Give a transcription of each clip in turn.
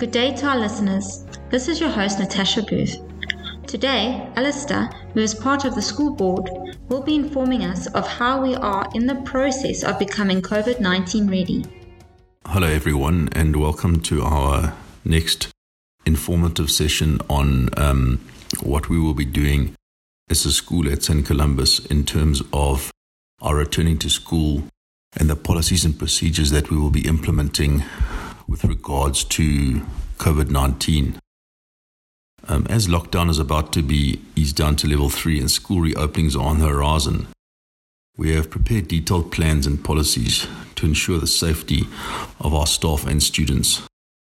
Good day to our listeners. This is your host, Natasha Booth. Today, Alistair, who is part of the school board, will be informing us of how we are in the process of becoming COVID-19 ready. Hello everyone, and welcome to our next informative session on what we will be doing as a school at St. Columbus in terms of our returning to school and the policies and procedures that we will be implementing with regards to COVID-19. As lockdown is about to be eased down to level 3 and school reopenings are on the horizon, we have prepared detailed plans and policies to ensure the safety of our staff and students.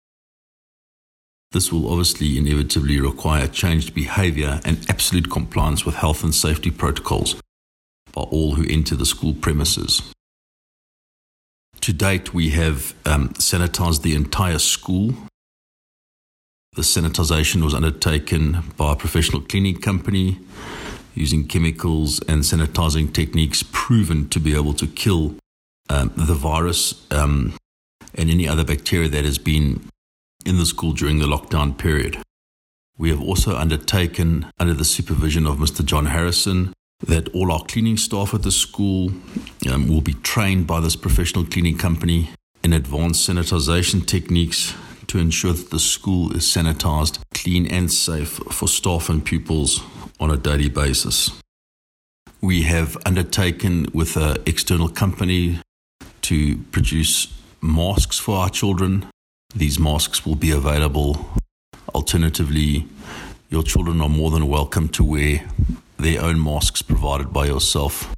This will obviously inevitably require changed behaviour and absolute compliance with health and safety protocols by all who enter the school premises. To date, we have sanitised the entire school. The sanitisation was undertaken by a professional cleaning company using chemicals and sanitising techniques proven to be able to kill the virus and any other bacteria that has been in the school during the lockdown period. We have also undertaken, under the supervision of Mr. John Harrison, that all our cleaning staff at the school will be trained by this professional cleaning company in advanced sanitisation techniques to ensure that the school is sanitised, clean and safe for staff and pupils on a daily basis. We have undertaken with an external company to produce masks for our children. These masks will be available. Alternatively, your children are more than welcome to wear their own masks provided by yourself.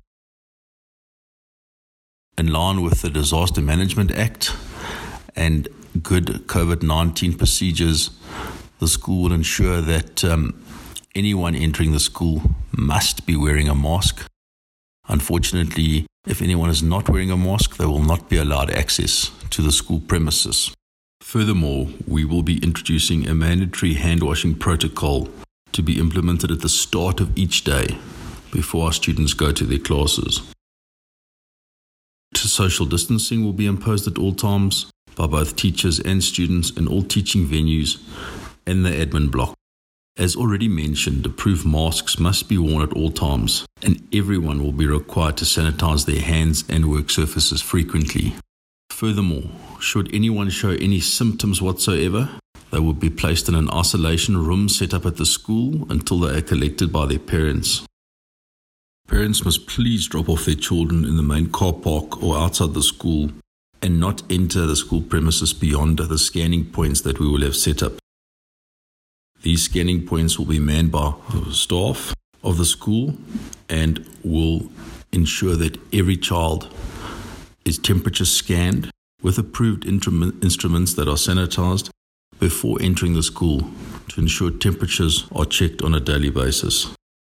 In line with the Disaster Management Act and good COVID-19 procedures, the school will ensure that anyone entering the school must be wearing a mask. Unfortunately, if anyone is not wearing a mask, they will not be allowed access to the school premises. Furthermore, we will be introducing a mandatory hand-washing protocol to be implemented at the start of each day before our students go to their classes. Social distancing will be imposed at all times by both teachers and students in all teaching venues and the admin block. As already mentioned, approved masks must be worn at all times, and everyone will be required to sanitize their hands and work surfaces frequently. Furthermore, should anyone show any symptoms whatsoever, they will be placed in an isolation room set up at the school until they are collected by their parents. Parents must please drop off their children in the main car park or outside the school and not enter the school premises beyond the scanning points that we will have set up. These scanning points will be manned by staff of the school and will ensure that every child is temperature scanned with approved instruments that are sanitized before entering the school to ensure temperatures are checked on a daily basis.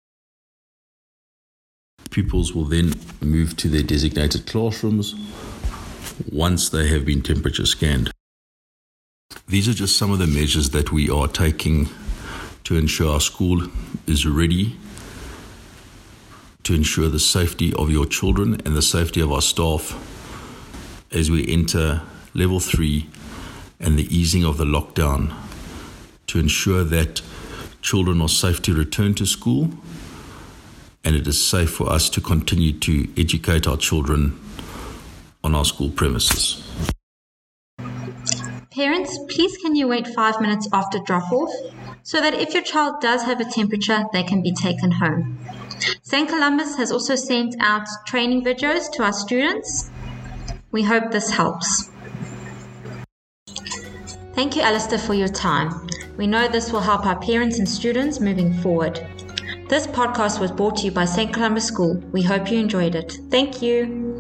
Pupils will then move to their designated classrooms once they have been temperature scanned. These are just some of the measures that we are taking to ensure our school is ready to ensure the safety of your children and the safety of our staff as we enter level 3 and the easing of the lockdown to ensure that children are safe to return to school and it is safe for us to continue to educate our children on our school premises. Parents, please can you wait 5 minutes after drop-off so that if your child does have a temperature, they can be taken home. St. Columbus has also sent out training videos to our students. We hope this helps. Thank you, Alistair, for your time. We know this will help our parents and students moving forward. This podcast was brought to you by St. Columbus School. We hope you enjoyed it. Thank you.